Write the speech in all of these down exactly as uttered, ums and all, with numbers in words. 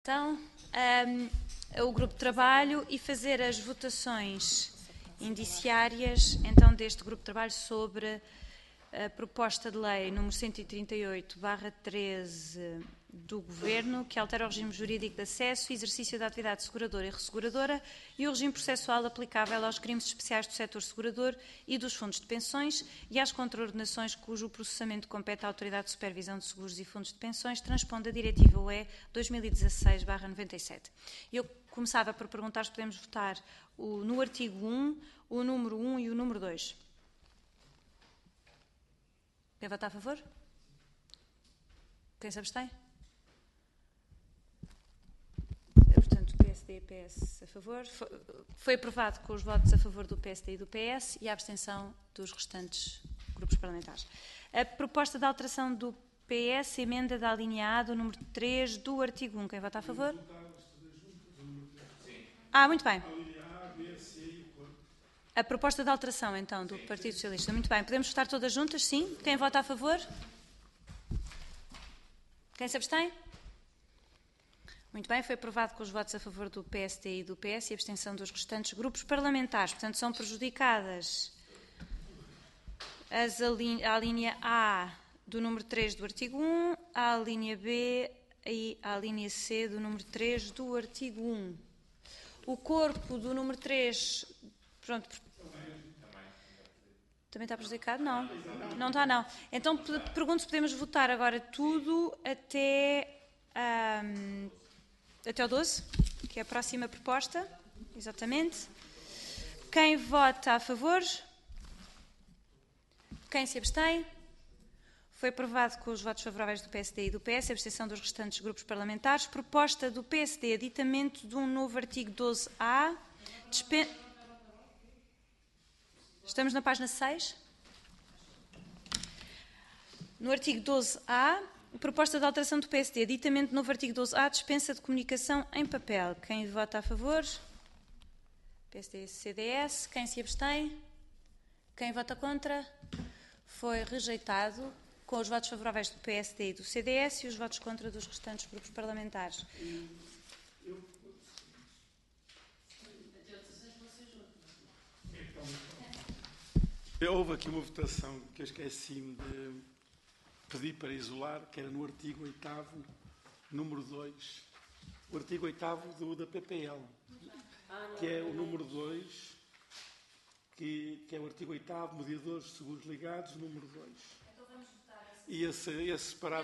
Então, um, o grupo de trabalho e fazer as votações indiciárias, então, deste grupo de trabalho sobre a proposta de lei número cento e trinta e oito barra treze do Governo, que altera o regime jurídico de acesso e exercício da atividade seguradora e resseguradora e o regime processual aplicável aos crimes especiais do setor segurador e dos fundos de pensões e às contraordenações cujo processamento compete à Autoridade de Supervisão de Seguros e Fundos de Pensões, transpondo a Diretiva U E dois mil e dezasseis barra noventa e sete. Eu começava por perguntar se podemos votar o, no artigo um, o número um e o número dois. Quem vota a favor? Quem se abstém? Portanto, o P S D e o P S a favor. Foi, foi aprovado com os votos a favor do P S D e do P S e a abstenção dos restantes grupos parlamentares. A proposta de alteração do P S, emenda da linha A do número três do artigo um. Quem vota a favor? Ah, muito bem. A proposta de alteração, então, do Partido Socialista. Muito bem. Podemos votar todas juntas? Sim. Quem vota a favor? Quem se abstém? Muito bem. Foi aprovado com os votos a favor do P S D e do P S e a abstenção dos restantes grupos parlamentares. Portanto, são prejudicadas as, a, linha, a linha A do número três do artigo um, a linha B e a linha C do número três do artigo um. O corpo do número três... Pronto. Também está prejudicado? Não. Não está, não. Então, pergunto se podemos votar agora tudo até, um, até o doze, que é a próxima proposta. Exatamente. Quem vota a favor? Quem se abstém? Foi aprovado com os votos favoráveis do P S D e do P S, a abstenção dos restantes grupos parlamentares. Proposta do P S D, aditamento de um novo artigo doze A. Dispen... Estamos na página seis. No artigo doze A, proposta de alteração do P S D, aditamento de novo artigo doze A, dispensa de comunicação em papel. Quem vota a favor? P S D e C D S. Quem se abstém? Quem vota contra? Foi rejeitado com os votos favoráveis do P S D e do C D S e os votos contra dos restantes grupos parlamentares. Houve aqui uma votação que eu esqueci-me de pedir para isolar, que era no artigo oitavo, número dois. O artigo oitavo do, da P P L, que é o número dois, que, que é o artigo oitavo, mediadores de seguros ligados, número dois. Então vamos votar. E esse, esse separado...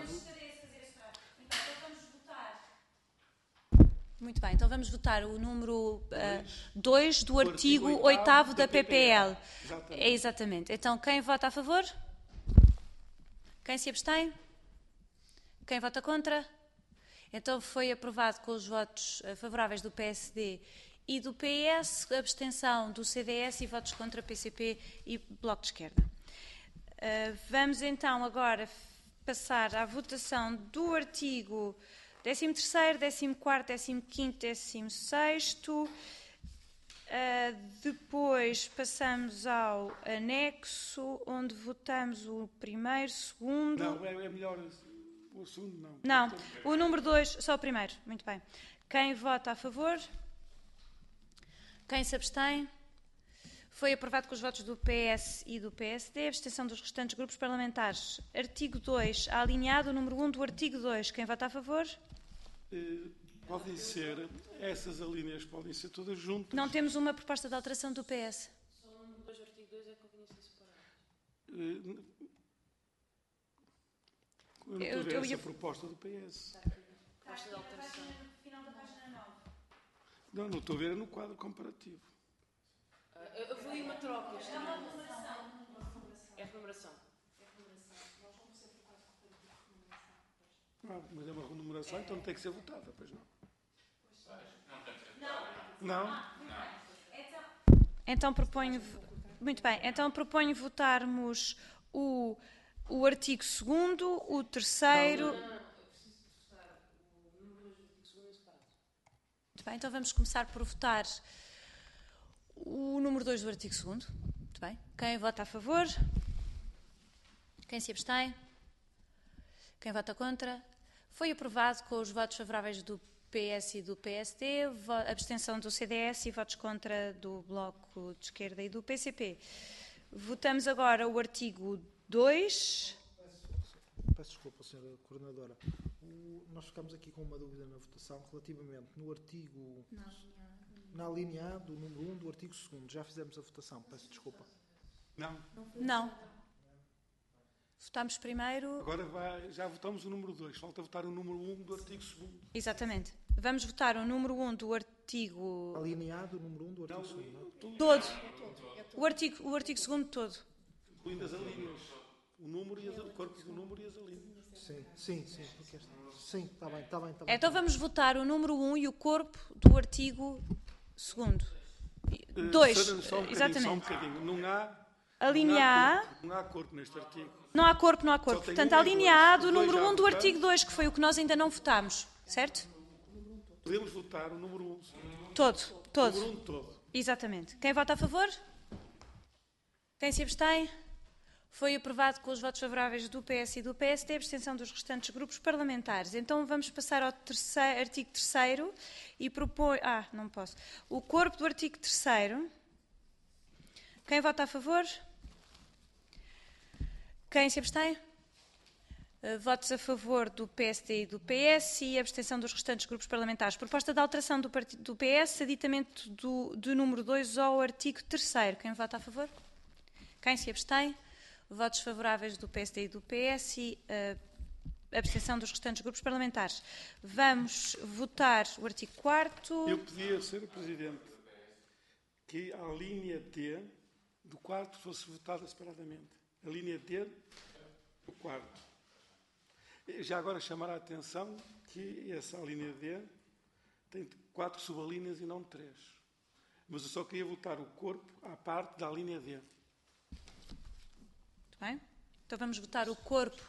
Muito bem, então vamos votar o número dois uh, do artigo oitavo da P P L. Exatamente. É exatamente. Então, quem vota a favor? Quem se abstém? Quem vota contra? Então, foi aprovado com os votos uh, favoráveis do P S D e do P S, abstenção do C D S e votos contra P C P e Bloco de Esquerda. Uh, vamos então agora passar à votação do artigo décimo terceiro, décimo quarto, décimo quinto, décimo sexto. Uh, depois passamos ao anexo, onde votamos o primeiro, segundo... Não, é, é melhor o segundo, não. Não, o número dois, só o primeiro. Muito bem. Quem vota a favor? Quem se abstém? Foi aprovado com os votos do P S e do P S D, a abstenção dos restantes grupos parlamentares. Artigo dois, alinhado o número um do artigo dois. Quem vota a favor? Uh, podem ser, essas alíneas podem ser todas juntas. Não temos uma proposta de alteração do P S. Só o número dois do artigo dois é que convinha ser separado. Uh, eu não Eu- estou a ver eu essa ia- proposta do P S. Proposta de alteração. Final da página nove. Não, não estou a ver, é no quadro comparativo. Ah, eu, eu vou ir uma troca. Isto é uma renumeração. É renumeração. Ah, mas é uma renumeração, então não tem que ser votada, pois não? Não? Então proponho... Muito bem, então proponho votarmos o, o artigo segundo, o terceiro... Não, não, eu preciso de votar o número dois do artigo segundo em separado. Muito bem, então vamos começar por votar o número dois do artigo segundo. Muito bem. Quem vota a favor? Quem se abstém? Quem vota contra? Foi aprovado com os votos favoráveis do P S e do P S D, vo- abstenção do C D S e votos contra do Bloco de Esquerda e do P C P. Votamos agora o artigo dois. Peço desculpa, senhora Coordenadora. O- nós ficamos aqui com uma dúvida na votação relativamente no artigo... Na linha A do número um do artigo segundo. Já fizemos a votação. Peço desculpa. Não. Não. Votámos primeiro. Agora vai, já votamos o número dois. Falta votar o número um do artigo segundo. Exatamente. Vamos votar o número um do artigo A linha A do número um do artigo Não, segundo. Não? tudo, todo. O artigo, o artigo segundo todo. incluindo as alíneas. O número e as, o corpo do número e as alíneas. Sim, sim, sim. porque este- Sim, está bem, está bem, está bem. Então vamos votar o número um e o corpo do artigo segundo. Eh, Dois. só- só um bocadinho, Só um Exatamente. bocadinho. Não há, A linha não há A. corpo, não há corpo neste artigo. Não há corpo, não há corpo. Só tem Portanto, um a e linha dois. A do Os dois número já um do votamos. artigo dois, que foi o que nós ainda não votámos. Certo? Podemos votar o número um. Todo. O Todo. número um todo. Exatamente. Quem vota a favor? Quem se abstém? Foi aprovado com os votos favoráveis do P S e do P S D, a abstenção dos restantes grupos parlamentares. Então vamos passar ao terceiro, artigo terceiro e propõe... Ah, não posso. O corpo do artigo terceiro. Quem vota a favor? Quem se abstém? Uh, votos a favor do P S D e do P S e abstenção dos restantes grupos parlamentares. Proposta de alteração do, partido, do P S, aditamento do, do número dois ao artigo terceiro. Quem vota a favor? Quem se abstém? Votos favoráveis do P S D e do P S e uh, abstenção dos restantes grupos parlamentares. Vamos votar o artigo quarto. Eu pedia, senhor Presidente, que a linha D do quarto fosse votada separadamente. A linha D do quarto. Já agora chamar a atenção que essa linha D tem quatro subalíneas e não três. Mas eu só queria votar o corpo à parte da linha D. Muito bem. Então vamos votar o corpo.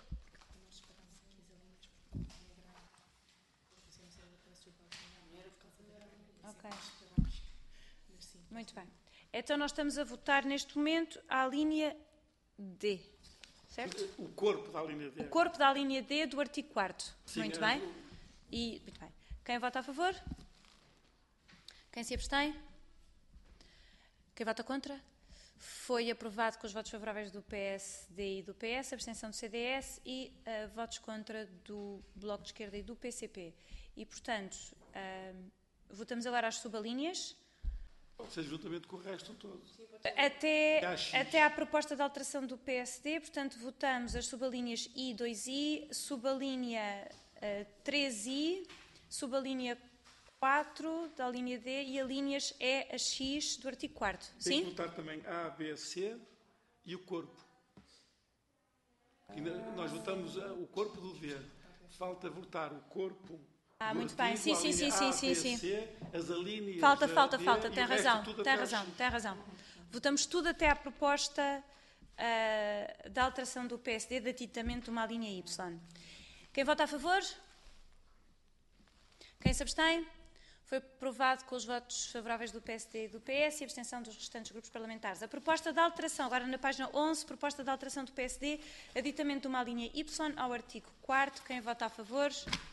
Ok. Muito bem. Então nós estamos a votar neste momento à linha D. Certo? O corpo da linha D. O corpo da linha D do artigo quarto. Sim, Muito é bem. o- E, muito bem. Quem vota a favor? Quem se abstém? Quem vota contra? Foi aprovado com os votos favoráveis do P S D e do P S, abstenção do C D S e uh, votos contra do Bloco de Esquerda e do P C P. E, portanto, uh, votamos agora as subalíneas. Pode ser juntamente com o resto todo. Até, Dá X. até à proposta de alteração do P S D, portanto, votamos as subalíneas I, dois I, subalínea uh, três I, subalínea quatro da linha D e a linhas E a X do artigo quarto. Tem que Sim? votar também A, B, C e o corpo. Ainda nós votamos ah, o corpo do D. Falta votar o corpo. Ah, do muito bem. artigo, Sim, a sim, linha sim, A, sim, B, sim, C, as alíneas. Falta, a falta, D, falta. e Tem o resto razão, tudo tem até razão, X. tem razão. Votamos tudo até à proposta uh, da alteração do P S D, de atitamento de uma linha Y. Quem vota a favor? Quem se abstém? Foi aprovado com os votos favoráveis do P S D e do P S e abstenção dos restantes grupos parlamentares. A proposta de alteração, agora na página onze, proposta de alteração do P S D, aditamento de uma linha Y ao artigo quarto. Quem vota a favor?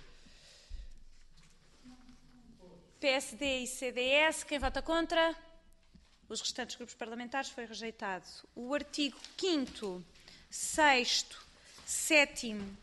P S D e C D S. Quem vota contra? Os restantes grupos parlamentares. Foi rejeitado. O artigo quinto, sexto, sétimo,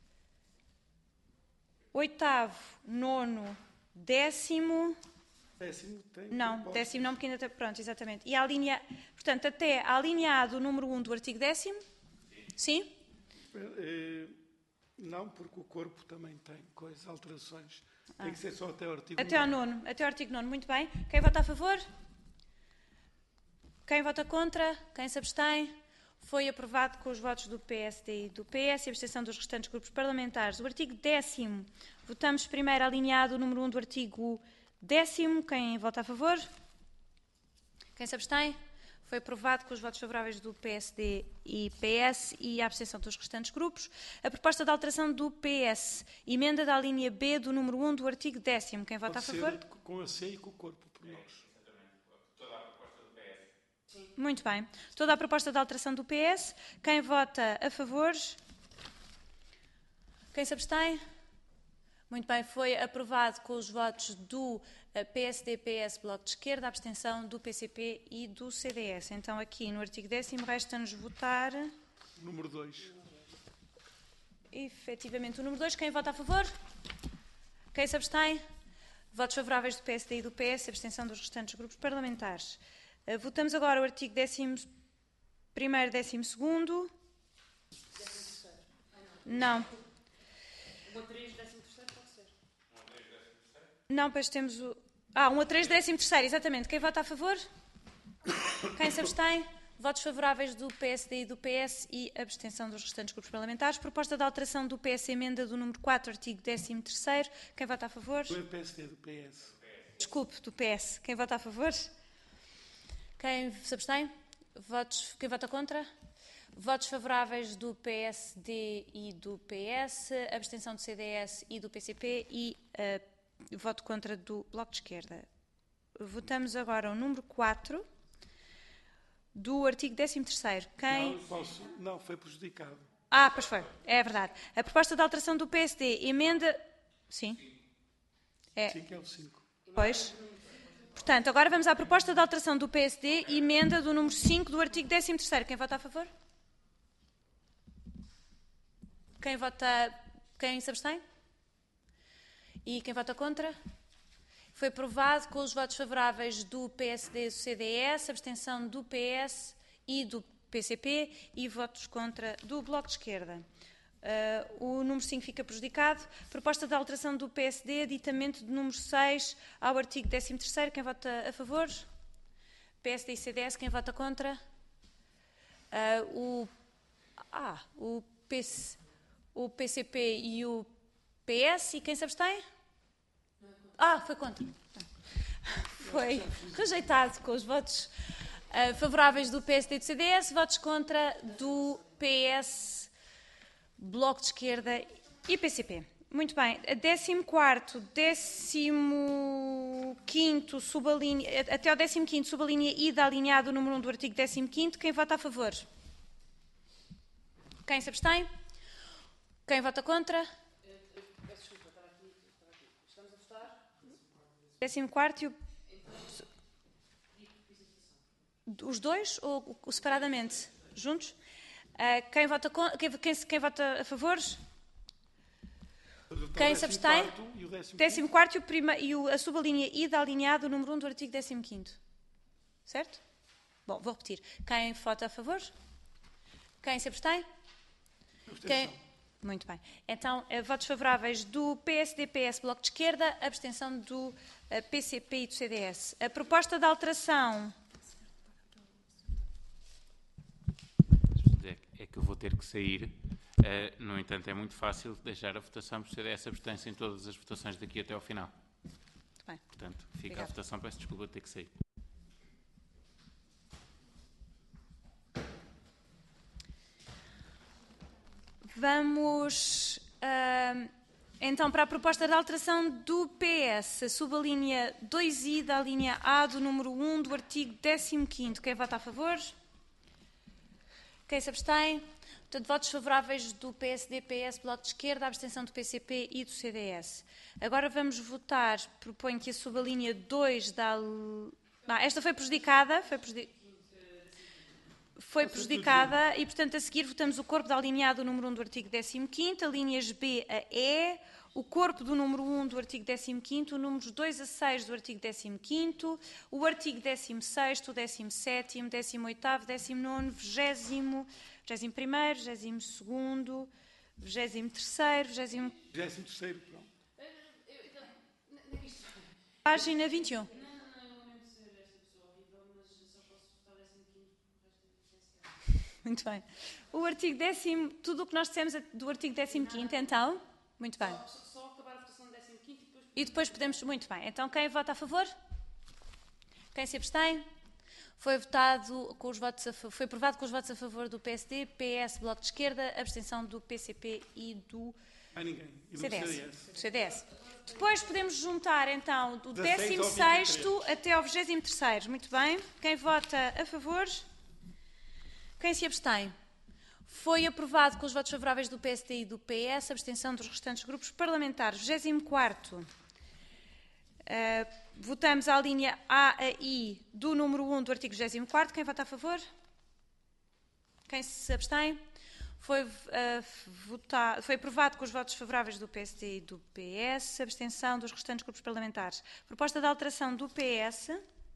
oitavo, nono, décimo... Décimo tem. Não, proposta. décimo não, porque ainda está... Pronto, exatamente. E a linha... Portanto, até a linha A do número um do artigo décimo? Sim? Eh, Não, porque o corpo também tem coisas, alterações. Tem que ser só até o artigo Até ao nono. nono. Até ao artigo nono. Muito bem. Quem vota a favor? Quem vota contra? Quem se abstém? Foi aprovado com os votos do P S D e do P S e a abstenção dos restantes grupos parlamentares. O artigo décimo. Votamos primeiro alinhado o número um do artigo décimo. Quem vota a favor? Quem se abstém? Foi aprovado com os votos favoráveis do P S D e P S e a abstenção dos restantes grupos. A proposta de alteração do P S. Emenda da linha B do número um do artigo décimo. Quem vota Pode a favor? ser com a C e com o corpo, por nós. Muito bem. Toda a proposta de alteração do P S. Quem vota a favor? Quem se abstém? Muito bem, foi aprovado com os votos do P S D, P S, Bloco de Esquerda, a abstenção do P C P e do C D S. Então, aqui no artigo décimo, resta-nos votar... Número dois. Efetivamente, o número dois. Quem vota a favor? Quem se abstém? Votos favoráveis do P S D e do P S, abstenção dos restantes grupos parlamentares. Uh, votamos agora o artigo décimo primeiro, décimo segundo. Não. um a três, décimo terceiro pode ser. Não, pois temos o... Ah, um a três, décimo terceiro, exatamente. Quem vota a favor? Quem se abstém? Votos favoráveis do P S D e do P S e abstenção dos restantes grupos parlamentares. Proposta de alteração do P S, emenda do número quatro, artigo décimo terceiro. Quem vota a favor? Do P S D, do P S. Desculpe, do P S. Quem vota a favor? Quem se abstém? Votos... Quem vota contra? Votos favoráveis do P S D e do P S, abstenção do C D S e do P C P e uh, voto contra do Bloco de Esquerda. Votamos agora o número quatro do artigo décimo terceiro. Quem... Não, posso... Não, foi prejudicado. Ah, pois foi. É verdade. A proposta de alteração do P S D emenda... Sim. É. cinco é o cinco. Pois. Portanto, agora vamos à proposta de alteração do P S D, emenda do número cinco do artigo décimo terceiro. Quem vota a favor? Quem vota... Quem se abstém? E quem vota contra? Foi aprovado com os votos favoráveis do P S D e do C D S, abstenção do P S e do P C P e votos contra do Bloco de Esquerda. Uh, o número cinco fica prejudicado. Proposta de alteração do P S D, aditamento do número seis ao artigo décimo terceiro. Quem vota a favor? P S D e C D S. Quem vota contra? Uh, o, ah, o, P C, o P C P e o P S. E quem se abstém? Ah, foi contra. Foi rejeitado com os votos uh, favoráveis do P S D e do C D S, votos contra do P S, Bloco de Esquerda e P C P. Muito bem. décimo quarto, décimo quinto, subalínea, até ao décimo quinto, subalínea I da alinhado número um do artigo décimo quinto. Quem vota a favor? Quem se abstém? Quem vota contra? décimo quarto e o... Os dois ou separadamente? Juntos? Uh, quem, vota con... quem, quem, quem vota a favor? Quem se abstém? décimo quarto e, o prima... e o... a subalínea I da alinhado número um do artigo décimo quinto. Certo? Bom, vou repetir. Quem vota a favor? Quem se abstém? Quem... Muito bem. Então, uh, votos favoráveis do P S D, P S, Bloco de Esquerda, abstenção do uh, P C P e do C D S. A proposta de alteração... É que eu vou ter que sair. Uh, no entanto, é muito fácil deixar a votação por C D S abstenção em todas as votações daqui até ao final. Muito bem. Portanto, fica Obrigada. a votação. Peço desculpa de ter que sair. Vamos, uh, então, para a proposta de alteração do P S, a subalínea dois I da linha A do número um do artigo décimo quinto. Quem vota a favor? Quem se abstém? Portanto, votos favoráveis do P S D, P S, Bloco de Esquerda, a abstenção do P C P e do C D S. Agora vamos votar, proponho que a subalínea dois da... Não, esta foi prejudicada, foi prejudicada. Foi prejudicada e, portanto, a seguir votamos o corpo da alinhado número um do artigo décimo quinto, linhas B a E, o corpo do número um do artigo décimo quinto, números dois a seis do artigo décimo quinto, o artigo décimo sexto, décimo sétimo, décimo oitavo, décimo nono, vigésimo, vigésimo primeiro, vigésimo segundo, vigésimo terceiro, vigésimo... vigésimo terceiro, pronto. Página vinte e um. Muito bem. O artigo décimo, tudo o que nós dissemos do artigo décimo quinto, então? Muito bem. Só, só acabar a votação do décimo quinto e depois... E depois podemos... Muito bem. Então, quem vota a favor? Quem se abstém? Foi votado com os votos a, foi aprovado com os votos a favor do P S D, P S, Bloco de Esquerda, abstenção do P C P e do Mais ninguém. E do C D S. C D S. Do C D S. Depois podemos juntar, então, do dezasseis décimo ao sexto até ao vigésimo terceiro. Muito bem. Quem vota a favor? Quem se abstém? Foi aprovado com os votos favoráveis do P S D e do P S, abstenção dos restantes grupos parlamentares. vigésimo quarto. Uh, votamos a linha A a I do número um do artigo vigésimo quarto. Quem vota a favor? Quem se abstém? Foi, uh, votado, foi aprovado com os votos favoráveis do P S D e do P S, abstenção dos restantes grupos parlamentares. Proposta de alteração do P S,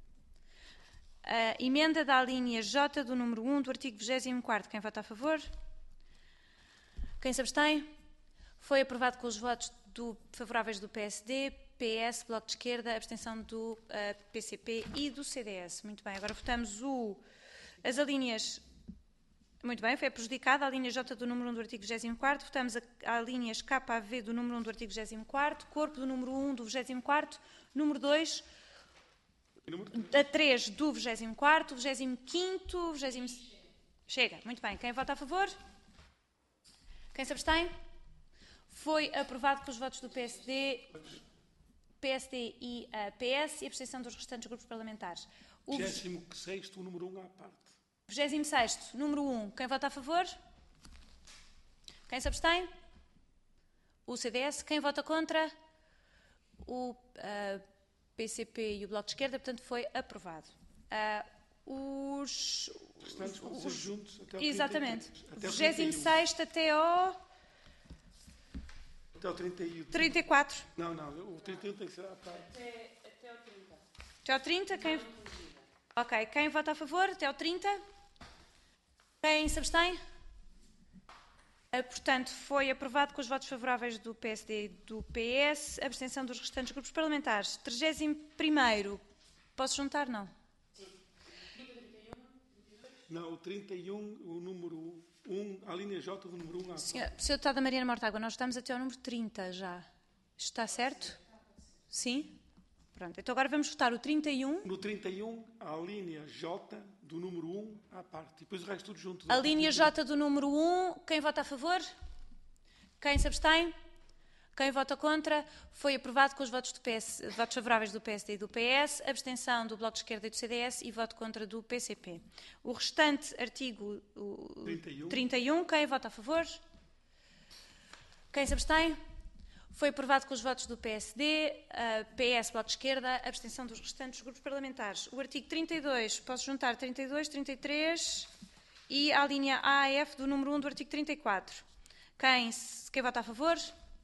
a emenda da linha J do número um do artigo vigésimo quarto. Quem vota a favor? Quem se abstém? Foi aprovado com os votos do, favoráveis do P S D, P S, Bloco de Esquerda, abstenção do uh, P C P e do C D S. Muito bem, agora votamos o, as alíneas. Muito bem, foi prejudicada a linha J do número um do artigo vigésimo quarto. Votamos a, a linhas K a V do número um do artigo vigésimo quarto, corpo do número um do vigésimo quarto, número dois, a três do vigésimo quarto, vigésimo quinto, vigésimo... Chega, muito bem. Quem vota a favor? Quem se abstém? Foi aprovado com os votos do P S D, P S D e uh, P S e abstenção dos restantes grupos parlamentares. O vigésimo sexto, o número um à parte. vigésimo sexto, número um. Quem vota a favor? Quem se abstém? O C D S. Quem vota contra? O uh, P C P e o Bloco de Esquerda. Portanto, foi aprovado. Uh, os... Os restantes vão ser juntos até ao Exatamente. trinta e três, até ao vigésimo sexto até ao... Até ao trinta e um. trinta e quatro. Não, não, o trinta e um tem que ser à parte. Até, até ao trinta. Até ao trinta? Quem... Ok. Quem vota a favor? Até ao trinta? Quem se abstém? Portanto, foi aprovado com os votos favoráveis do P S D e do P S, abstenção dos restantes grupos parlamentares. trigésimo primeiro. Posso juntar? Não. Não, o trinta e um, o número um, a linha J do número um à parte. Senhor, senhor Deputado Mariana Mortágua, nós estamos até ao número trinta já. Está certo? Sim? Pronto, então agora vamos votar o trinta e um. No trinta e um, a linha J do número um à parte. E depois o resto tudo junto. A linha J do número um, quem vota a favor? Quem se abstém? Quem vota contra? Foi aprovado com os votos, do P S, votos favoráveis do P S D e do P S, abstenção do Bloco de Esquerda e do C D S e voto contra do P C P. O restante artigo o trinta e um. trinta e um, quem vota a favor? Quem se abstém? Foi aprovado com os votos do P S D, P S, Bloco de Esquerda, abstenção dos restantes grupos parlamentares. O artigo trinta e dois, posso juntar trinta e dois, trinta e três e a linha A a F do número um do artigo trinta e quatro. Quem, quem vota a favor?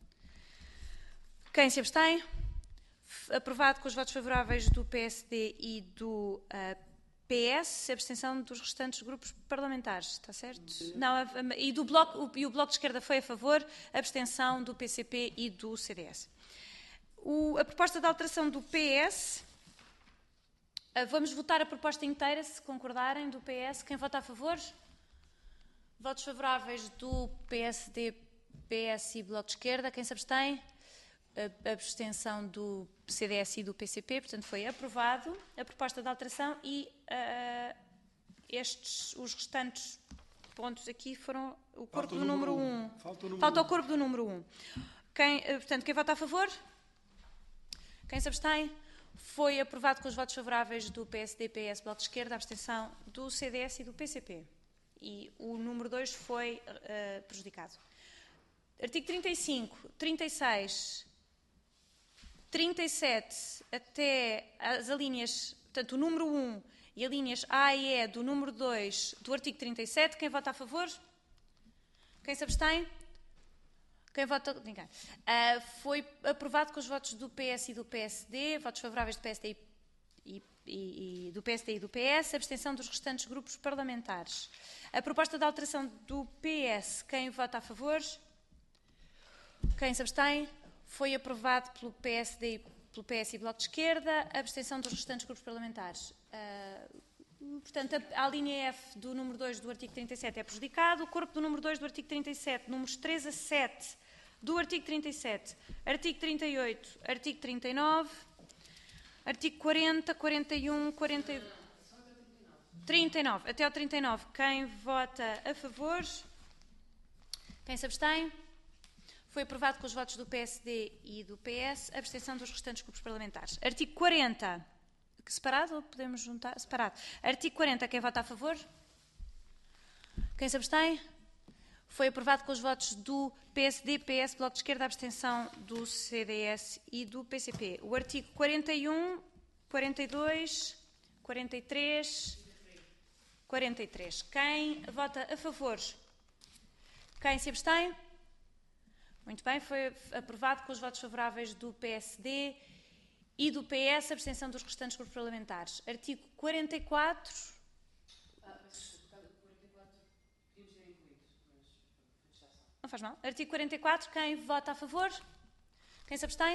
Quem se abstém? Aprovado com os votos favoráveis do P S D e do uh, P S, abstenção dos restantes grupos parlamentares, está certo? Não, a, a, e, do bloco, o, e o Bloco de Esquerda foi a favor, abstenção do P C P e do C D S. O, a proposta de alteração do P S, uh, vamos votar a proposta inteira, se concordarem, do P S. Quem vota a favor? Votos favoráveis do P S D, P S e Bloco de Esquerda. Quem se abstém? A abstenção do C D S e do P C P, portanto foi aprovado a proposta de alteração e uh, estes, os restantes pontos aqui foram o corpo Falta o do número um. um. Falta o número Falta um. o corpo do número um. Quem, uh, portanto, quem vota a favor? Quem se abstém? Foi aprovado com os votos favoráveis do P S D, P S, Bloco de Esquerda, a abstenção do C D S e do P C P. E o número dois foi uh, prejudicado. Artigo trinta e cinco, trinta e seis... trinta e sete até as alíneas, portanto, o número um e as linhas A e E do número dois do artigo trinta e sete. Quem vota a favor? Quem se abstém? Quem vota? Ninguém. Uh, foi aprovado com os votos do P S e do P S D, votos favoráveis do P S D e, e, e do P S D e do P S, abstenção dos restantes grupos parlamentares. A proposta de alteração do P S, quem vota a favor? Quem se abstém? Foi aprovado pelo P S D, pelo P S e Bloco de Esquerda, a abstenção dos restantes grupos parlamentares. Uh, portanto, a, a linha F do número dois do artigo trinta e sete é prejudicado, o corpo do número dois do artigo trinta e sete, números três a sete do artigo trinta e sete, artigo trinta e oito, artigo trinta e nove, artigo quarenta, quarenta e um, quarenta... trinta e nove, até ao trinta e nove. Quem vota a favor? Quem se abstém? Foi aprovado com os votos do P S D e do P S, a abstenção dos restantes grupos parlamentares. Artigo quarenta. Separado ou podemos juntar? Separado. Artigo quarenta. Quem vota a favor? Quem se abstém? Foi aprovado com os votos do P S D, P S, Bloco de Esquerda, abstenção do C D S e do P C P. O artigo quarenta e um, quarenta e dois, quarenta e três, quarenta e três. Quem vota a favor? Quem se abstém? Muito bem, foi aprovado com os votos favoráveis do P S D e do P S, abstenção dos restantes grupos parlamentares. Artigo quarenta e quatro. Ah, mas desculpa, quarenta e quatro podíamos ter incluído, mas já são. Não faz mal. Artigo quarenta e quatro, quem vota a favor? Quem se abstém?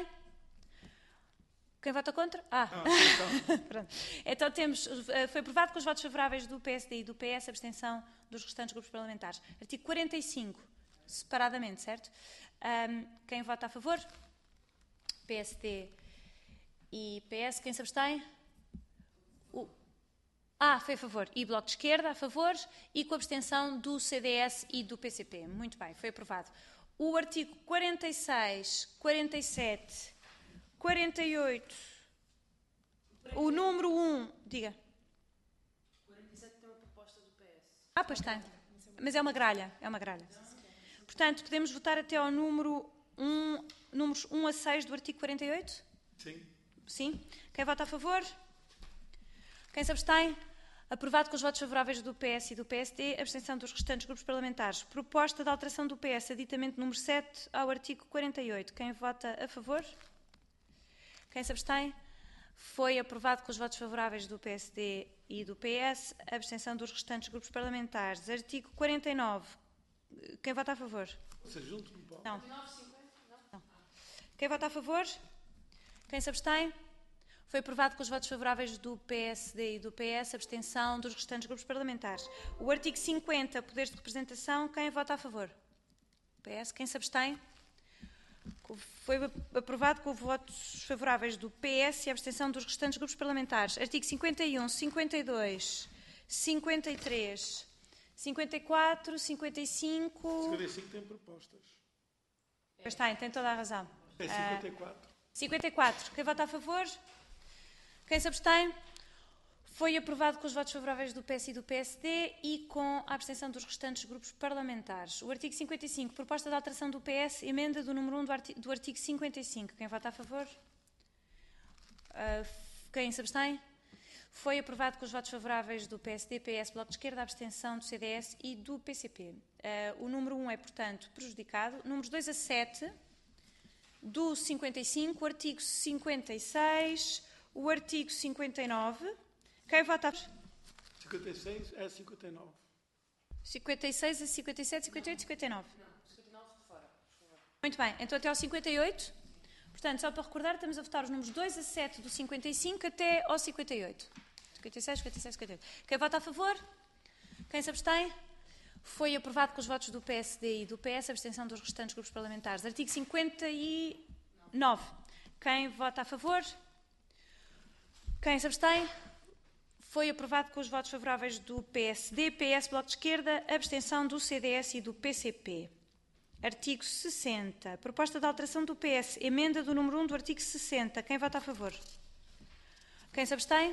Quem vota contra? Ah, pronto. Então temos, foi aprovado com os votos favoráveis do P S D e do P S, abstenção dos restantes grupos parlamentares. Artigo quarenta e cinco, separadamente, certo? Um, quem vota a favor? P S D e P S. Quem se abstém? O... Ah, foi a favor. E Bloco de Esquerda a favor e com a abstenção do C D S e do P C P. Muito bem, foi aprovado. O artigo quarenta e seis, quarenta e sete, quarenta e oito, o número um, diga. quarenta e sete tem uma proposta do P S. Ah, pois tem. Mas é uma gralha, é uma gralha. Portanto, podemos votar até ao número um, números um a seis do artigo quarenta e oito? Sim. Sim. Quem vota a favor? Quem se abstém? Aprovado com os votos favoráveis do P S e do P S D, abstenção dos restantes grupos parlamentares. Proposta de alteração do P S, aditamento número sete ao artigo quarenta e oito. Quem vota a favor? Quem se abstém? Foi aprovado com os votos favoráveis do P S D e do P S, abstenção dos restantes grupos parlamentares. Artigo quarenta e nove. Quem vota a favor? Ou seja, junto no pau. Não. Não. Quem vota a favor? Quem se abstém? Foi aprovado com os votos favoráveis do P S D e do P S, abstenção dos restantes grupos parlamentares. O artigo cinquenta, poderes de representação, quem vota a favor? P S. Quem se abstém? Foi aprovado com votos favoráveis do P S e abstenção dos restantes grupos parlamentares. Artigo cinquenta e um, cinquenta e dois, cinquenta e três, cinquenta e quatro, cinquenta e cinco... cinquenta e cinco tem propostas. Pois tem, tem toda a razão. É cinquenta e quatro. cinquenta e quatro. Quem vota a favor? Quem se abstém? Foi aprovado com os votos favoráveis do P S e do P S D e com a abstenção dos restantes grupos parlamentares. O artigo cinquenta e cinco, proposta de alteração do P S, emenda do número um do artigo, do artigo cinquenta e cinco. Quem vota a favor? Uh, quem se abstém? Foi aprovado com os votos favoráveis do P S D, P S, Bloco de Esquerda, a abstenção do C D S e do P C P. Uh, o número um é, portanto, prejudicado. Números dois a sete, do cinquenta e cinco, o artigo cinquenta e seis, o artigo cinquenta e nove. Quem vota a favor? cinquenta e seis é cinquenta e nove. cinquenta e seis a cinquenta e sete, cinquenta e oito, cinquenta e nove. Não, cinquenta e nove de fora, por favor. Muito bem, então até ao cinquenta e oito. Portanto, só para recordar, estamos a votar os números dois a sete do cinquenta e cinco até ao cinquenta e oito. cinquenta e seis, cinquenta e sete, cinquenta e oito. Quem vota a favor? Quem se abstém? Foi aprovado com os votos do P S D e do P S, a abstenção dos restantes grupos parlamentares. Artigo cinquenta e nove. Quem vota a favor? Quem se abstém? Foi aprovado com os votos favoráveis do P S D, P S, Bloco de Esquerda, abstenção do C D S e do P C P. Artigo sessenta. Proposta de alteração do P S. Emenda do número um do artigo sessenta. Quem vota a favor? Quem se abstém?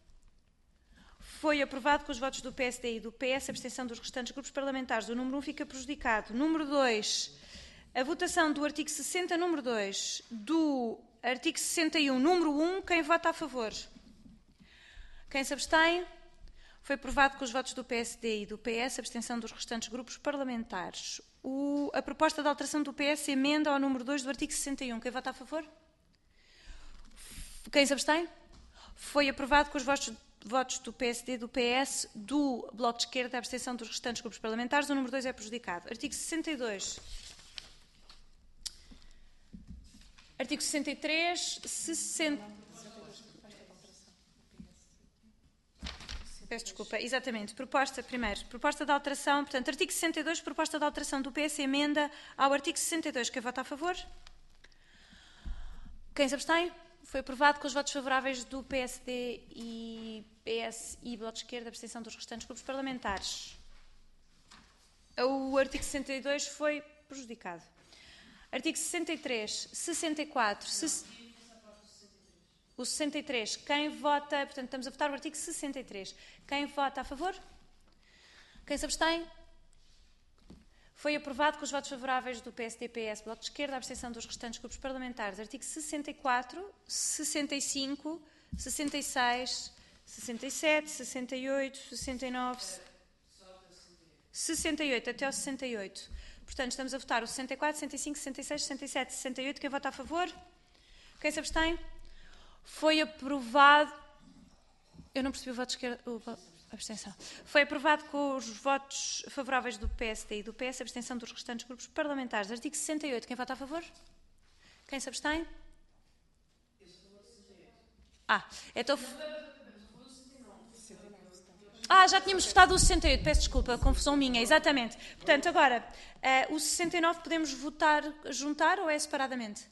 Foi aprovado com os votos do P S D e do P S, abstenção dos restantes grupos parlamentares. O número um fica prejudicado. Número dois. A votação do artigo sessenta, número dois, do artigo sessenta e um, número um. Quem vota a favor? Quem se abstém? Foi aprovado com os votos do P S D e do P S, abstenção dos restantes grupos parlamentares. O, a proposta de alteração do P S emenda ao número dois do artigo sessenta e um. Quem vota a favor? Quem se abstém? Foi aprovado com os votos, votos do P S D, do P S, do Bloco de Esquerda, a abstenção dos restantes grupos parlamentares. O número dois é prejudicado. Artigo sessenta e dois. Artigo sessenta e três, sessenta... Peço desculpa, exatamente. Proposta, primeiro, proposta de alteração, portanto, artigo sessenta e dois, proposta de alteração do P S, emenda ao artigo sessenta e dois. Quem vota a favor? Quem se abstém? Foi aprovado com os votos favoráveis do P S D e P S e Bloco de Esquerda, abstenção dos restantes grupos parlamentares. O artigo sessenta e dois foi prejudicado. Artigo sessenta e três, sessenta e quatro, ses... o sessenta e três. Quem vota, portanto, estamos a votar o artigo sessenta e três. Quem vota a favor? Quem se abstém? Foi aprovado com os votos favoráveis do P S D, P S, Bloco de Esquerda, a abstenção dos restantes grupos parlamentares. Artigo sessenta e quatro, sessenta e cinco, sessenta e seis, sessenta e sete, sessenta e oito, sessenta e nove, sessenta e oito, até ao sessenta e oito. Portanto, estamos a votar o sessenta e quatro, sessenta e cinco, sessenta e seis, sessenta e sete, sessenta e oito. Quem vota a favor? Quem se abstém? Foi aprovado... Eu não percebi o voto de esquerda... O voto... Abstenção. Foi aprovado com os votos favoráveis do P S D e do P S, a abstenção dos restantes grupos parlamentares. Artigo sessenta e oito. Quem vota a favor? Quem se abstém? Ah, então... Ah, já tínhamos votado o sessenta e oito. Peço desculpa, confusão minha. Exatamente. Portanto, agora, uh, o sessenta e nove podemos votar, juntar ou é separadamente?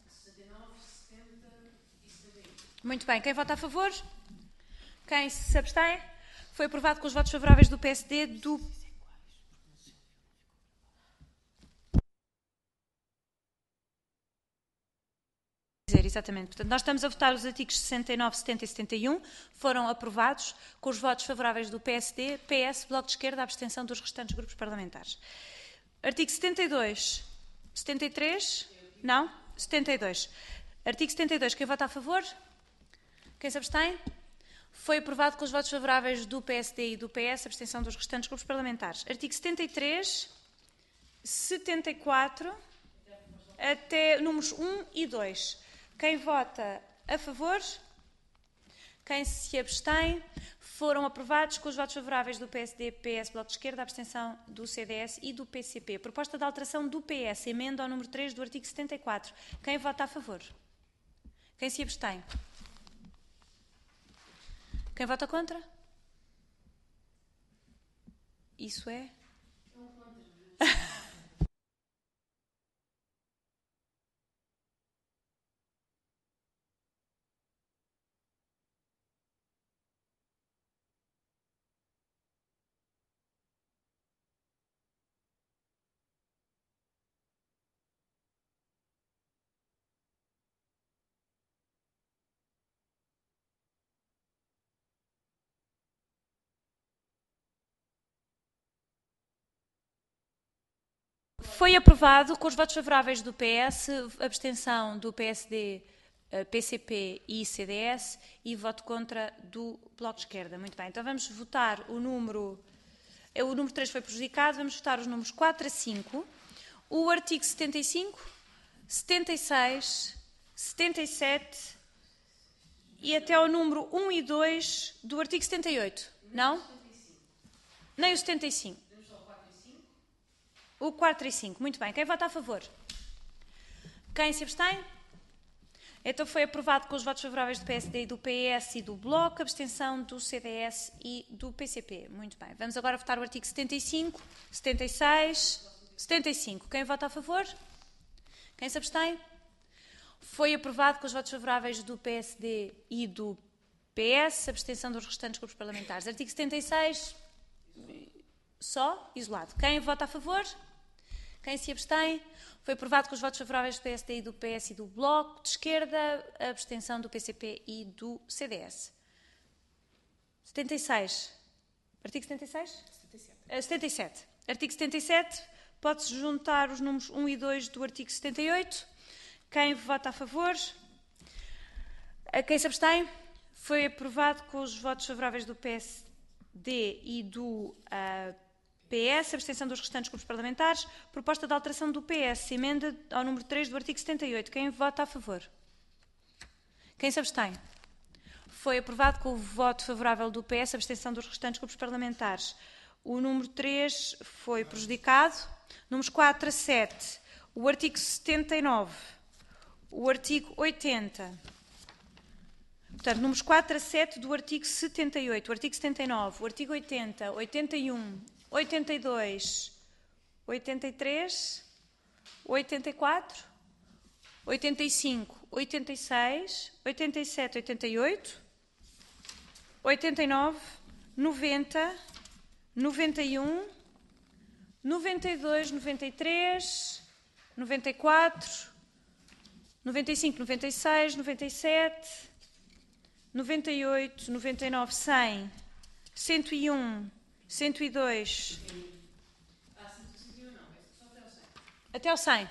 Muito bem. Quem vota a favor? Quem se abstém? Foi aprovado com os votos favoráveis do P S D, do... Exatamente. Portanto, nós estamos a votar os artigos sessenta e nove, setenta e setenta e um, foram aprovados com os votos favoráveis do P S D, P S, Bloco de Esquerda, a abstenção dos restantes grupos parlamentares. Artigo setenta e dois, setenta e três, não? setenta e dois. Artigo setenta e dois, quem vota a favor? Quem se abstém? Foi aprovado com os votos favoráveis do P S D e do P S, a abstenção dos restantes grupos parlamentares. Artigo setenta e três, setenta e quatro, até números um e dois. Quem vota a favor? Quem se abstém? Foram aprovados com os votos favoráveis do P S D, P S, Bloco de Esquerda, a abstenção do C D S e do P C P. Proposta de alteração do P S, emenda ao número três do artigo setenta e quatro. Quem vota a favor? Quem se abstém? Quem vota contra? Isso é? Foi aprovado com os votos favoráveis do P S, abstenção do P S D, P C P e C D S e voto contra do Bloco de Esquerda. Muito bem, então vamos votar o número... O número três foi prejudicado, vamos votar os números quatro a cinco. O artigo setenta e cinco, setenta e seis, setenta e sete e até ao número um e dois do artigo setenta e oito. Não? Nem o setenta e cinco. O quatro e cinco. Muito bem. Quem vota a favor? Quem se abstém? Então foi aprovado com os votos favoráveis do P S D e do P S e do Bloco, abstenção do C D S e do P C P. Muito bem. Vamos agora votar o artigo setenta e cinco, setenta e seis, setenta e cinco. Quem vota a favor? Quem se abstém? Foi aprovado com os votos favoráveis do P S D e do P S, abstenção dos restantes grupos parlamentares. Artigo setenta e seis, só, isolado. Quem vota a favor? Quem se abstém? Foi aprovado com os votos favoráveis do P S D e do P S e do Bloco de Esquerda, a abstenção do P C P e do C D S. setenta e seis. Artigo setenta e seis? setenta e sete. setenta e sete. Artigo setenta e sete. Pode-se juntar os números um e dois do artigo setenta e oito. Quem vota a favor? Quem se abstém? Foi aprovado com os votos favoráveis do P S D e do uh, P S, abstenção dos restantes grupos parlamentares. Proposta de alteração do P S, emenda ao número três do artigo setenta e oito. Quem vota a favor? Quem se abstém? Foi aprovado com o voto favorável do P S, abstenção dos restantes grupos parlamentares. O número três foi prejudicado. Números quatro a sete. O artigo setenta e nove. O artigo oitenta. Portanto, números quatro a sete do artigo setenta e oito. O artigo setenta e nove. O artigo oitenta. oitenta e um. oitenta e dois, oitenta e três, oitenta e quatro, oitenta e cinco, oitenta e seis, oitenta e sete, oitenta e oito, oitenta e nove, noventa, noventa e um, noventa e dois, noventa e três, noventa e quatro, noventa e cinco, noventa e seis, noventa e sete, noventa e oito, noventa e nove, cem, cento e um, cento e dois. Até ao cem.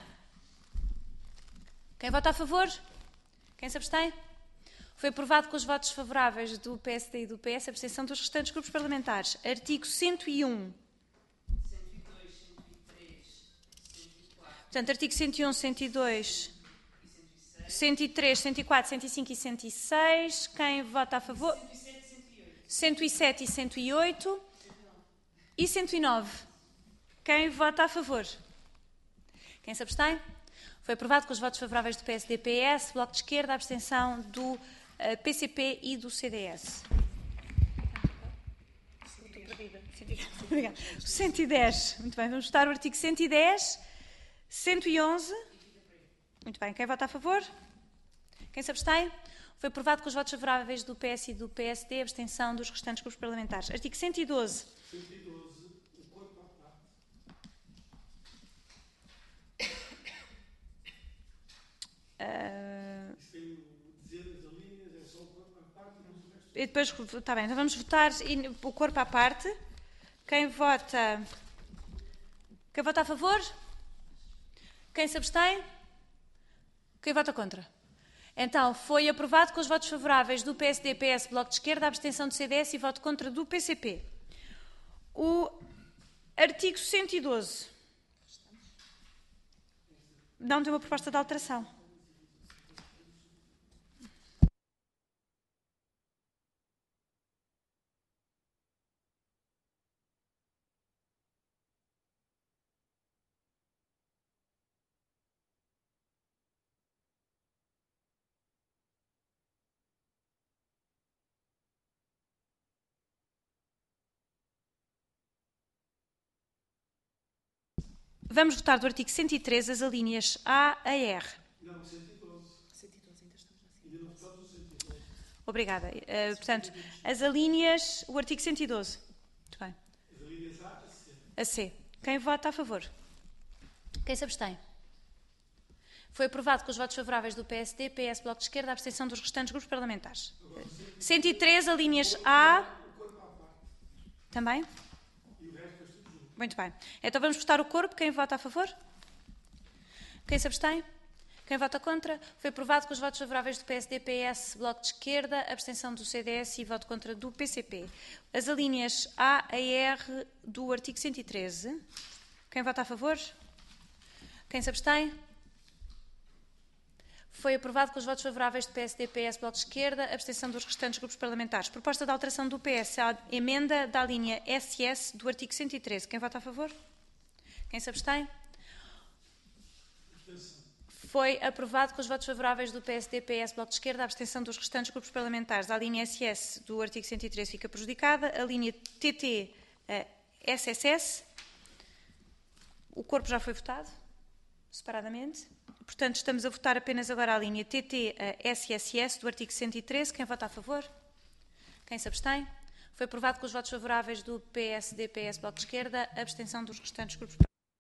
Quem vota a favor? Quem se abstém? Foi aprovado com os votos favoráveis do P S D e do P S, a abstenção dos restantes grupos parlamentares. Artigo cento e um. cento e dois, cento e três, cento e quatro. Portanto, artigo cento e um, cento e dois, E cento e seis. cento e três, cento e quatro, cento e cinco e cento e seis. Quem vota a favor? cento e sete, cento e oito. cento e sete e cento e oito. E cento e nove. Quem vota a favor? Quem se abstém? Foi aprovado com os votos favoráveis do P S D, P S, Bloco de Esquerda, a abstenção do uh, P C P e do C D S. Obrigada. cento e dez. Muito bem, vamos votar o artigo cento e dez, cento e onze. Muito bem, quem vota a favor? Quem se abstém? Foi aprovado com os votos favoráveis do P S e do P S D, a abstenção dos restantes grupos parlamentares. Artigo cento e doze. cento e doze, o corpo à parte. Uh, Isso tem o dezenas de linhas, é só o corpo à parte, não o resto. e depois, está bem, então vamos votar e- o corpo à parte. Quem vota... Quem vota a favor? Quem se abstém? Quem vota contra? Então, foi aprovado com os votos favoráveis do P S D, P S, Bloco de Esquerda, a abstenção do C D S e voto contra do P C P. O artigo cento e doze. Não tem uma proposta de alteração. Vamos votar do artigo cento e treze as alíneas A a R. Não, cento e doze. cento e doze, ainda estamos na Ainda não votamos o cento e doze. Obrigada. Uh, portanto, as alíneas, o artigo cento e doze. Muito bem. As linhas A a C. A C. Quem vota a favor? Quem se abstém? Foi aprovado com os votos favoráveis do P S D, P S, Bloco de Esquerda, a abstenção dos restantes grupos parlamentares. cento e treze, alíneas A. Também? Muito bem. Então vamos votar o corpo. Quem vota a favor? Quem se abstém? Quem vota contra? Foi aprovado com os votos favoráveis do P S D, P S, Bloco de Esquerda, abstenção do C D S e voto contra do P C P. As alíneas A a R do artigo cento e treze. Quem vota a favor? Quem se abstém? Foi aprovado com os votos favoráveis do P S D, P S, Bloco de Esquerda, abstenção dos restantes grupos parlamentares. Proposta de alteração do P S à emenda da linha S S do artigo cento e treze. Quem vota a favor? Quem se abstém? Foi aprovado com os votos favoráveis do P S D, P S, Bloco de Esquerda, a abstenção dos restantes grupos parlamentares. A linha S S do artigo cento e treze fica prejudicada. A linha T T, eh, S S S, o corpo já foi votado, separadamente. Portanto, estamos a votar apenas agora a linha T T S S S do artigo cento e treze. Quem vota a favor? Quem se abstém? Foi aprovado com os votos favoráveis do P S D, P S, Bloco de Esquerda, a abstenção dos restantes grupos.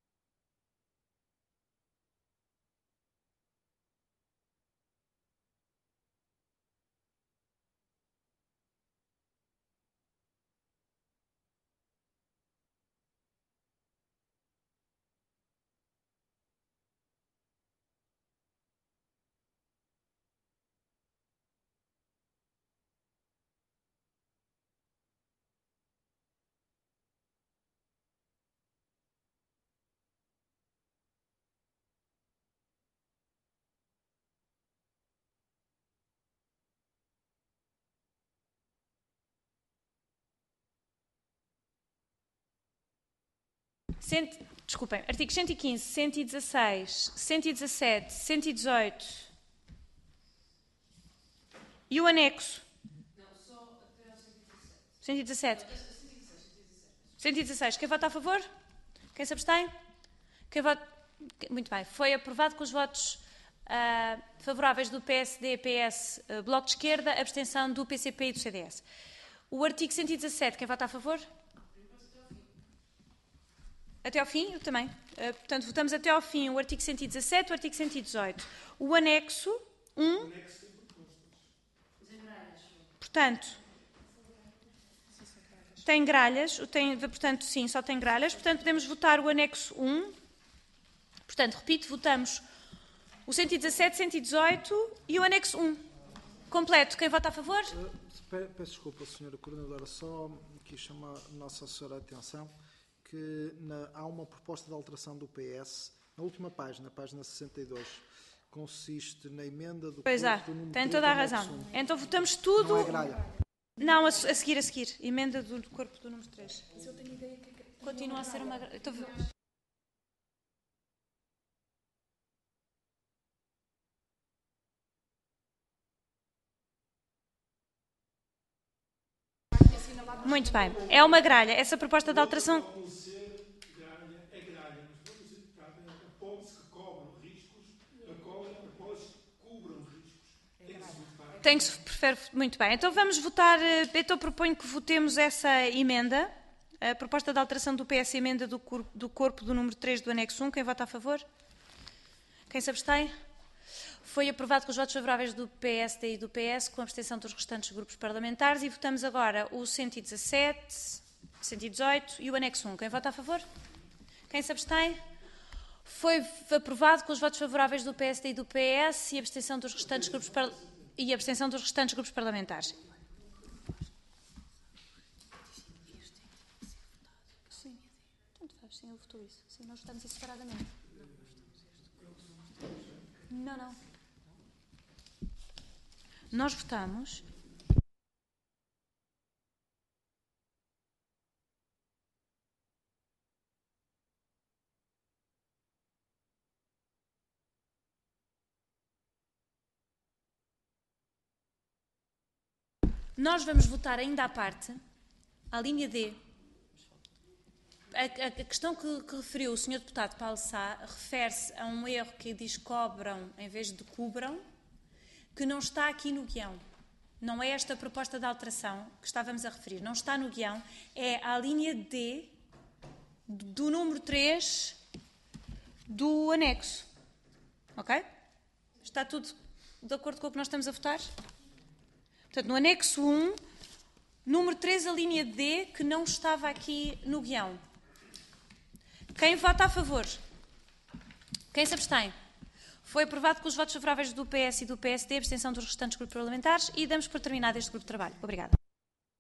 Cento, desculpem, artigos cento e quinze, cento e dezasseis, cento e dezassete, cento e dezoito e o anexo. Não, só até ao cento e cento e dezassete. dezessete. cento e dezesseis, cento e dezessete. cento e dezasseis. Quem vota a favor? Quem se abstém? Quem vota... Muito bem. Foi aprovado com os votos ah, favoráveis do P S D, P S, ah, Bloco de Esquerda, abstenção do P C P e do C D S. O artigo cento e dezassete, quem vota a favor? Até ao fim, eu também. Uh, portanto, votamos até ao fim o artigo cento e dezassete, o artigo cento e dezoito. O anexo um. Portanto, tem gralhas. Tem, portanto, sim, só tem gralhas. Portanto, podemos votar o anexo um. Portanto, Portanto, repito, votamos o cento e dezassete, cento e dezoito e o anexo um. Completo. Quem vota a favor? Uh, pe- Peço desculpa, senhora Coordenadora, só aqui chama a nossa assessora a atenção que na- há uma proposta de alteração do P S, na última página, página sessenta e dois, consiste na emenda do Pois há, corpo do número tem três toda a do anexo razão. um. Então votamos tudo... Não é gralha. Não, a, a seguir, a seguir. Emenda do corpo do número três. Continua a ser uma... gra- Estou... Muito bem. É uma gralha. Essa proposta de alteração... É gralha, mas vamos educar após que cobram riscos, após que cubram riscos. Tem que se votar. Tem que se prefere... Muito bem. Então vamos votar... eh, Então proponho que votemos essa emenda. A proposta de alteração do P S, emenda do, cor- do corpo do número três do anexo um. Quem vota a favor? Quem se abstém? Foi aprovado com os votos favoráveis do P S D e do P S, com a abstenção dos restantes grupos parlamentares. E votamos agora o cento e dezassete, cento e dezoito e o anexo um. Quem vota a favor? Quem se abstém? Foi aprovado com os votos favoráveis do P S D e do P S e a abstenção dos restantes grupos, par... e a abstenção dos restantes grupos parlamentares. Sim, tanto faz, sim, eu votou isso. Sim, nós votamos isso separadamente. Não, não. Nós votamos. Nós vamos votar ainda à parte, à linha D. A, a- a questão que, que referiu o senhor Deputado Paulo Sá refere-se a um erro que diz cobram em vez de cubram, que não está aqui no guião. Não é esta proposta de alteração que estávamos a referir. Não está no guião. É a linha D do número três do anexo. Ok? Está tudo de acordo com o que nós estamos a votar? Portanto, no anexo um, número três, a linha D, que não estava aqui no guião. Quem vota a favor? Quem se abstém? Foi aprovado com os votos favoráveis do P S e do P S D, abstenção dos restantes grupos parlamentares, e damos por terminado este grupo de trabalho. Obrigada.